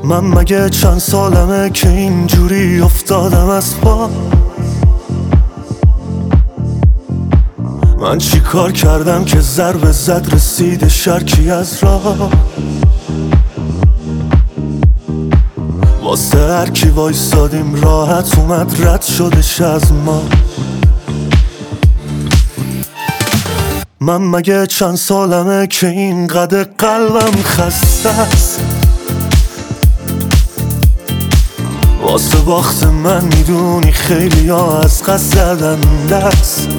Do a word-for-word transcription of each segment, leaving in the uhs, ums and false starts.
من مگه چند سالمه که اینجوری افتادم از پا؟ من چی کار کردم که ضربه زد رسید شرکی از راه؟ واسه هر کی وایسادیم راحت اومد رد شدش از ما. من مگه چند سالمه که اینقدر قلبم خسته است؟ واسه باخت من میدونی خیلی ها از قصد زدن دست.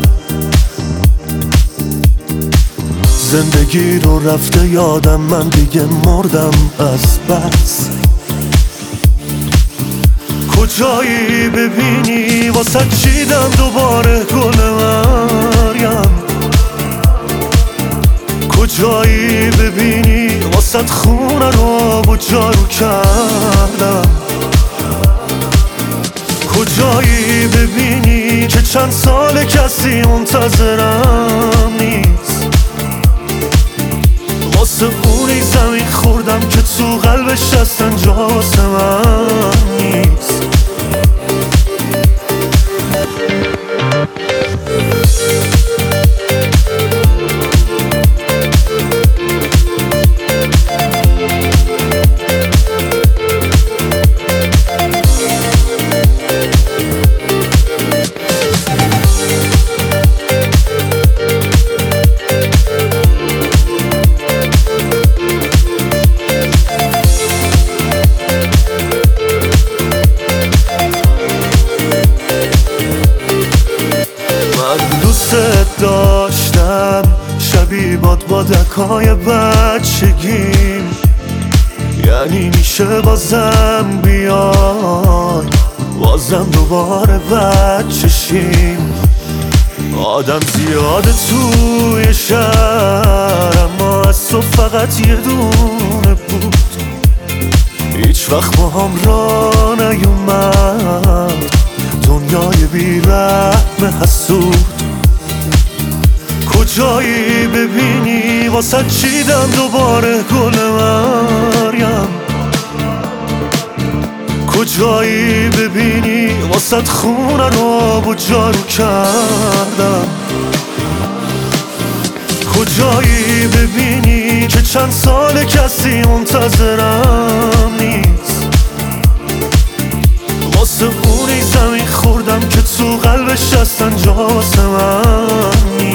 زندگی رو رفته یادم، من دیگه مردم از بس. کجایی ببینی واسه چیدم دوباره گل مریم؟ کجایی ببینی واسه خونه رو آب و جارو کردم؟ کجایی ببینی که چند سال کسی منتظرم نیست؟ واسه اونی زمین خوردم که تو قلبش هستن جا واسه من نیست. داشتم شبیه باد با دکای بچگیم، یعنی میشه بازم بیای بازم دوباره بچشیم. آدم زیاده توی شهر اما از تو فقط یه دونه بود. هیچ وقت با هم را نیومد دنیای بی رحم حسود. کجایی ببینی واسه چیدم دوباره گل مریم؟ کجایی ببینی واسه خونه رو آب و جارو کردم؟ کجایی ببینی که چند سال کسی منتظرم نیست؟ واسه اونی زمین خوردم که تو قلبش هستن جا واسه من نیست.